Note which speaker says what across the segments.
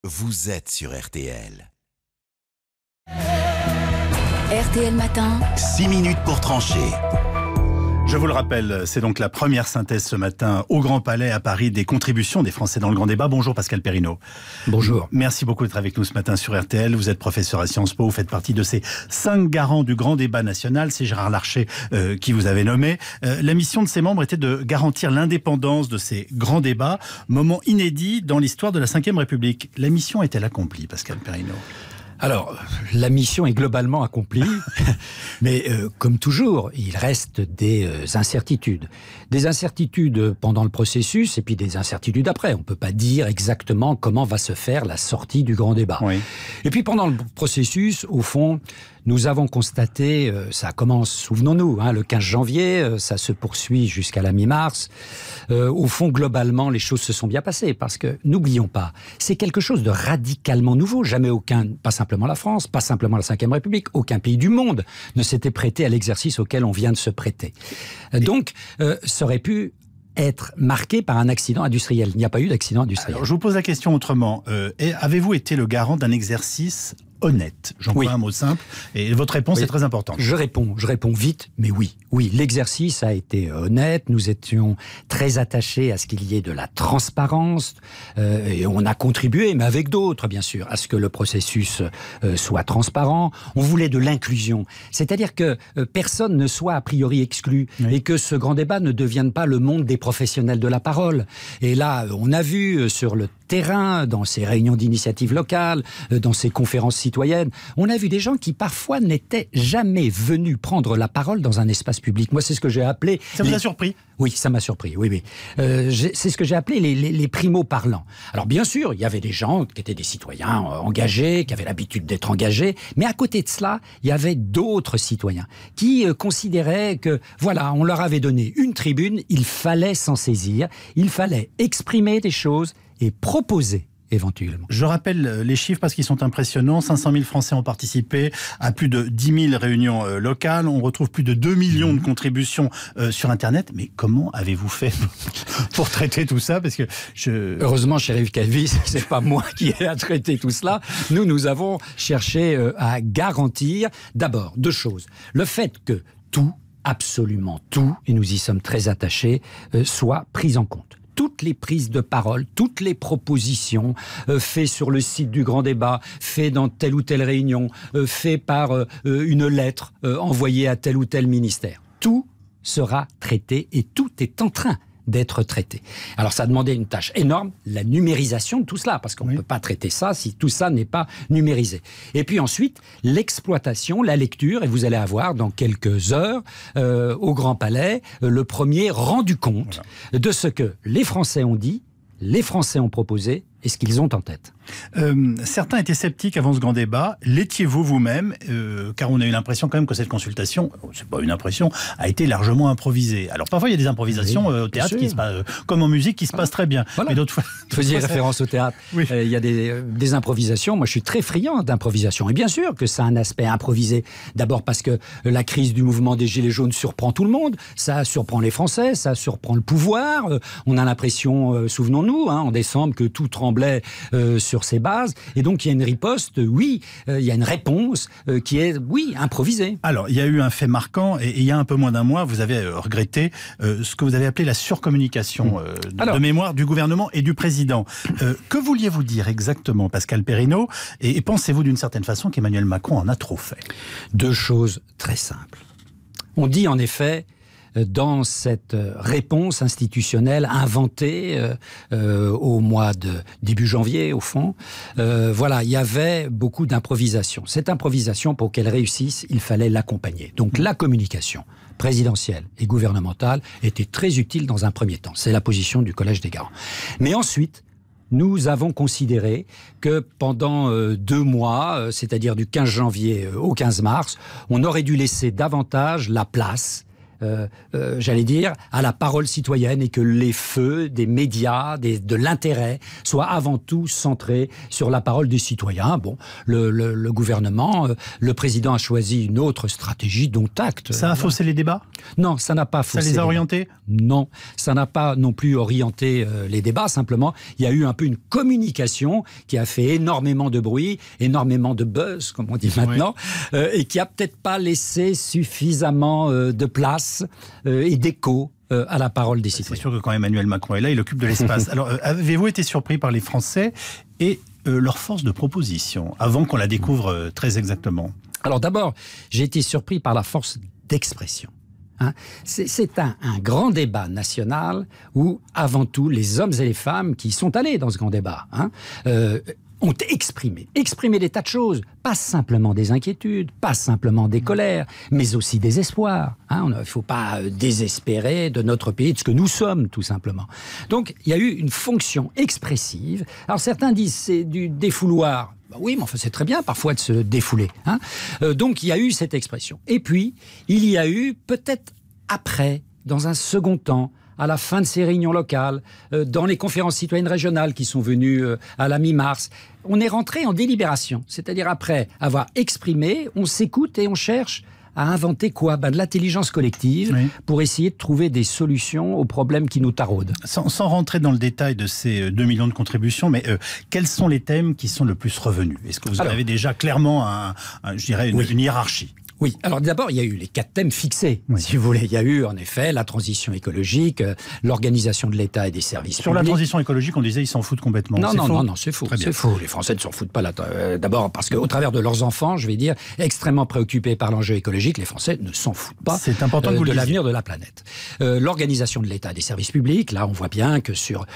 Speaker 1: vous êtes sur RTL.
Speaker 2: RTL Matin.
Speaker 1: 6 minutes pour trancher.
Speaker 3: Je vous le rappelle, c'est donc la première synthèse ce matin au Grand Palais à Paris des contributions des Français dans le grand débat. Bonjour Pascal Perrineau.
Speaker 4: Bonjour.
Speaker 3: Merci beaucoup d'être avec nous ce matin sur RTL. Vous êtes professeur à Sciences Po, vous faites partie de ces 5 garants du grand débat national. C'est Gérard Larcher qui vous avait nommé. La mission de ses membres était de garantir l'indépendance de ces grands débats, moment inédit dans l'histoire de la Ve République. La mission est-elle accomplie, Pascal Perrineau ?
Speaker 4: Alors, la mission est globalement accomplie, mais comme toujours, il reste des incertitudes. Des incertitudes pendant le processus et puis des incertitudes après. On ne peut pas dire exactement comment va se faire la sortie du grand débat. Oui. Et puis pendant le processus, au fond, nous avons constaté, ça commence, souvenons-nous, le 15 janvier, ça se poursuit jusqu'à la mi-mars. Au fond, globalement, les choses se sont bien passées parce que, n'oublions pas, c'est quelque chose de radicalement nouveau. Jamais aucun, pas simplement la France, pas simplement la Ve République, aucun pays du monde ne s'était prêté à l'exercice auquel on vient de se prêter. Donc, ça aurait pu être marqué par un accident industriel. Il n'y a pas eu d'accident industriel.
Speaker 3: Alors, je vous pose la question autrement. Avez-vous été le garant d'un exercice honnête? J'emploie un mot simple. Et votre réponse est très importante.
Speaker 4: Je réponds vite, mais oui. Oui, l'exercice a été honnête. Nous étions très attachés à ce qu'il y ait de la transparence. Et on a contribué, mais avec d'autres, bien sûr, à ce que le processus soit transparent. On voulait de l'inclusion. C'est-à-dire que personne ne soit a priori exclu. Oui. Et que ce grand débat ne devienne pas le monde des professionnels de la parole. Et là, on a vu sur le terrain, dans ces réunions d'initiative locale, dans ces conférences citoyennes, on a vu des gens qui parfois n'étaient jamais venus prendre la parole dans un espace public. Moi, c'est ce que j'ai appelé...
Speaker 3: Ça vous a surpris ?
Speaker 4: Oui, ça m'a surpris, oui. C'est ce que j'ai appelé les primo-parlants. Alors bien sûr, il y avait des gens qui étaient des citoyens engagés, qui avaient l'habitude d'être engagés, mais à côté de cela, il y avait d'autres citoyens qui considéraient que, voilà, on leur avait donné une tribune, il fallait s'en saisir, il fallait exprimer des choses et proposer éventuellement.
Speaker 3: Je rappelle les chiffres parce qu'ils sont impressionnants. 500 000 Français ont participé à plus de 10 000 réunions locales. On retrouve plus de 2 millions de contributions sur Internet. Mais comment avez-vous fait pour traiter tout ça? Parce que
Speaker 4: Heureusement, Chérif Calvi, c'est pas moi qui ai à traiter tout cela. Nous avons cherché à garantir d'abord 2 choses. Le fait que tout, absolument tout, et nous y sommes très attachés, soit pris en compte. Toutes les prises de parole, toutes les propositions faites sur le site du Grand Débat, faites dans telle ou telle réunion, faites par une lettre envoyée à tel ou tel ministère. Tout sera traité et tout est en train d'être traité. Alors ça demandait une tâche énorme, la numérisation de tout cela, parce qu'on ne peut pas traiter ça si tout ça n'est pas numérisé. Et puis ensuite, l'exploitation, la lecture, et vous allez avoir dans quelques heures au Grand Palais le premier rendu compte de ce que les Français ont dit, les Français ont proposé et ce qu'ils ont en tête.
Speaker 3: Certains étaient sceptiques avant ce grand débat. L'étiez-vous vous-même car on a eu l'impression quand même que cette consultation, c'est pas une impression, a été largement improvisée. Alors parfois il y a des improvisations au théâtre qui se passent, comme en musique, qui se passent très bien.
Speaker 4: Voilà.
Speaker 3: Mais d'autres fois...
Speaker 4: Vous faisiez référence au théâtre. Oui. Il y a des improvisations. Moi je suis très friand d'improvisation. Et bien sûr que ça a un aspect improvisé. D'abord parce que la crise du mouvement des Gilets jaunes surprend tout le monde. Ça surprend les Français, ça surprend le pouvoir. On a l'impression, souvenons-nous, en décembre, que tout tremblait sur ses bases. Et donc, il y a une riposte, il y a une réponse qui est, improvisée.
Speaker 3: Alors, il y a eu un fait marquant, et il y a un peu moins d'un mois, vous avez regretté ce que vous avez appelé la surcommunication de mémoire du gouvernement et du président. Que vouliez-vous dire exactement, Pascal Perrineau? Et pensez-vous d'une certaine façon qu'Emmanuel Macron en a trop fait?
Speaker 4: 2 choses très simples. On dit en effet, dans cette réponse institutionnelle inventée au mois de début janvier, au fond, il y avait beaucoup d'improvisation. Cette improvisation, pour qu'elle réussisse, il fallait l'accompagner. Donc la communication présidentielle et gouvernementale était très utile dans un premier temps. C'est la position du Collège des garants. Mais ensuite, nous avons considéré que pendant 2 mois, c'est-à-dire du 15 janvier au 15 mars, on aurait dû laisser davantage la place j'allais dire, à la parole citoyenne et que les feux des médias, de l'intérêt, soient avant tout centrés sur la parole des citoyens. Bon, le gouvernement, le président a choisi une autre stratégie, dont acte.
Speaker 3: Ça a faussé les débats ?
Speaker 4: Non, ça n'a pas faussé.
Speaker 3: Ça les a orientés ?
Speaker 4: Non, ça n'a pas non plus orienté les débats. Simplement, il y a eu un peu une communication qui a fait énormément de bruit, énormément de buzz, comme on dit maintenant, et qui a peut-être pas laissé suffisamment de place et d'écho à la parole des citoyens.
Speaker 3: C'est sûr que quand Emmanuel Macron est là, il occupe de l'espace. Alors, avez-vous été surpris par les Français et leur force de proposition, avant qu'on la découvre très exactement ?
Speaker 4: Alors d'abord, j'ai été surpris par la force d'expression. C'est un grand débat national où, avant tout, les hommes et les femmes qui sont allés dans ce grand débat ont exprimé des tas de choses, pas simplement des inquiétudes, pas simplement des colères, mais aussi des espoirs. Il ne faut pas désespérer de notre pays, de ce que nous sommes, tout simplement. Donc, il y a eu une fonction expressive. Alors, certains disent c'est du défouloir. Oui, mais enfin, c'est très bien parfois de se défouler. Donc, il y a eu cette expression. Et puis, il y a eu peut-être après, dans un second temps, à la fin de ces réunions locales, dans les conférences citoyennes régionales qui sont venues à la mi-mars, on est rentré en délibération. C'est-à-dire après avoir exprimé, on s'écoute et on cherche à inventer quoi ? De l'intelligence collective pour essayer de trouver des solutions aux problèmes qui nous taraudent.
Speaker 3: Sans rentrer dans le détail de ces 2 millions de contributions, mais quels sont les thèmes qui sont le plus revenus ? Est-ce que vous avez déjà clairement une hiérarchie ?
Speaker 4: Oui, alors d'abord, il y a eu les 4 thèmes fixés, si vous voulez. Il y a eu, en effet, la transition écologique, l'organisation de l'État et des services publics.
Speaker 3: Sur la transition écologique, on disait ils s'en foutent complètement.
Speaker 4: Non, c'est faux. C'est faux. Les Français ne s'en foutent pas. D'abord, parce qu'au travers de leurs enfants, je vais dire, extrêmement préoccupés par l'enjeu écologique, les Français ne s'en foutent pas.
Speaker 3: C'est important que vous
Speaker 4: de l'avenir de la planète. L'organisation de l'État et des services publics, là, on voit bien que sur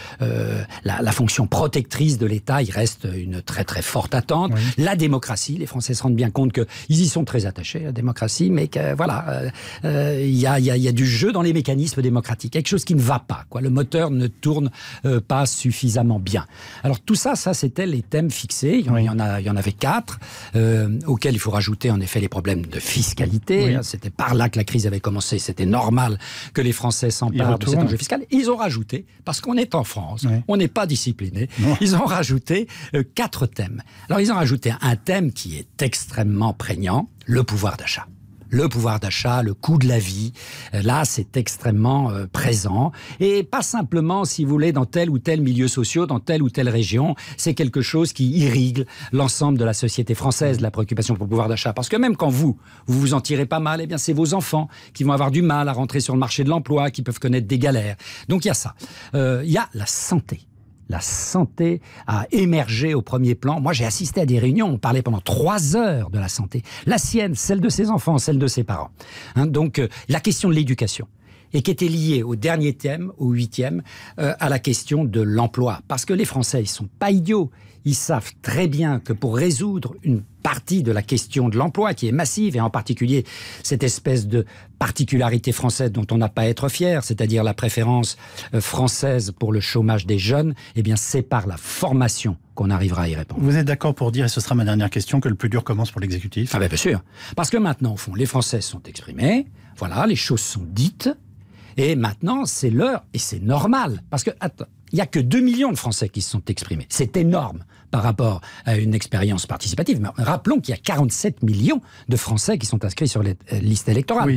Speaker 4: la fonction protectrice de l'État, il reste une très très forte attente. La démocratie, les Français se rendent bien compte qu'ils y sont très attachés. La démocratie, mais que voilà, il y a du jeu dans les mécanismes démocratiques, quelque chose qui ne va pas, quoi. Le moteur ne tourne pas suffisamment bien. Alors tout ça c'était les thèmes fixés. Il y en avait 4 auxquels il faut rajouter en effet les problèmes de fiscalité. C'était par là que la crise avait commencé. C'était normal que les Français s'emparent de cet enjeu fiscal. Ils ont rajouté, parce qu'on est en France, on n'est pas discipliné. Ils ont rajouté 4 thèmes. Alors ils ont rajouté un thème qui est extrêmement prégnant. Le pouvoir d'achat. Le pouvoir d'achat, le coût de la vie, là, c'est extrêmement présent. Et pas simplement, si vous voulez, dans tel ou tel milieu social, dans telle ou telle région. C'est quelque chose qui irrigue l'ensemble de la société française, la préoccupation pour le pouvoir d'achat. Parce que même quand vous en tirez pas mal, eh bien, c'est vos enfants qui vont avoir du mal à rentrer sur le marché de l'emploi, qui peuvent connaître des galères. Donc, il y a ça. Il y a la santé. La santé a émergé au premier plan. Moi, j'ai assisté à des réunions, on parlait pendant 3 heures de la santé. La sienne, celle de ses enfants, celle de ses parents. Donc, la question de l'éducation. Et qui était liée au dernier thème, au 8e, à la question de l'emploi. Parce que les Français, ils sont pas idiots. Ils savent très bien que pour résoudre une partie de la question de l'emploi, qui est massive, et en particulier cette espèce de particularité française dont on n'a pas à être fier, c'est-à-dire la préférence française pour le chômage des jeunes, eh bien c'est par la formation qu'on arrivera à y répondre.
Speaker 3: Vous êtes d'accord pour dire, et ce sera ma dernière question, que le plus dur commence pour l'exécutif ?
Speaker 4: Bien sûr. Parce que maintenant, au fond, les Français sont exprimés, voilà, les choses sont dites, et maintenant, c'est l'heure, et c'est normal. Parce que, attends, il n'y a que 2 millions de Français qui se sont exprimés. C'est énorme par rapport à une expérience participative. Mais rappelons qu'il y a 47 millions de Français qui sont inscrits sur les listes électorales.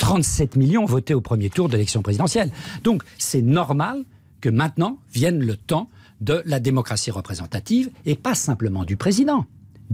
Speaker 4: 37 millions ont voté au premier tour de l'élection présidentielle. Donc, c'est normal que maintenant vienne le temps de la démocratie représentative, et pas simplement du président.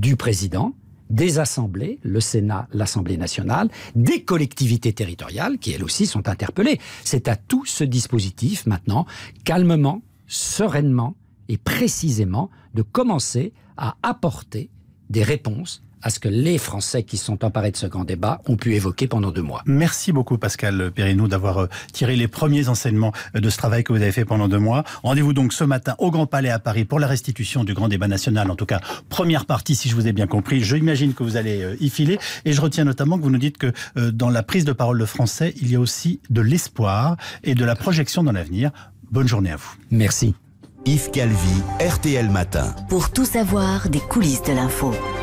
Speaker 4: Des assemblées, le Sénat, l'Assemblée nationale, des collectivités territoriales qui, elles aussi, sont interpellées. C'est à tout ce dispositif, maintenant, calmement, sereinement et précisément, de commencer à apporter des réponses à ce que les Français qui sont emparés de ce grand débat ont pu évoquer pendant 2 mois.
Speaker 3: Merci beaucoup Pascal Perrineau d'avoir tiré les premiers enseignements de ce travail que vous avez fait pendant 2 mois. Rendez-vous donc ce matin au Grand Palais à Paris pour la restitution du grand débat national, en tout cas première partie si je vous ai bien compris. J'imagine que vous allez y filer, et je retiens notamment que vous nous dites que dans la prise de parole de Français, il y a aussi de l'espoir et de la projection dans l'avenir. Bonne journée à vous.
Speaker 4: Merci.
Speaker 1: Yves Calvi, RTL Matin.
Speaker 2: Pour tout savoir des coulisses de l'info.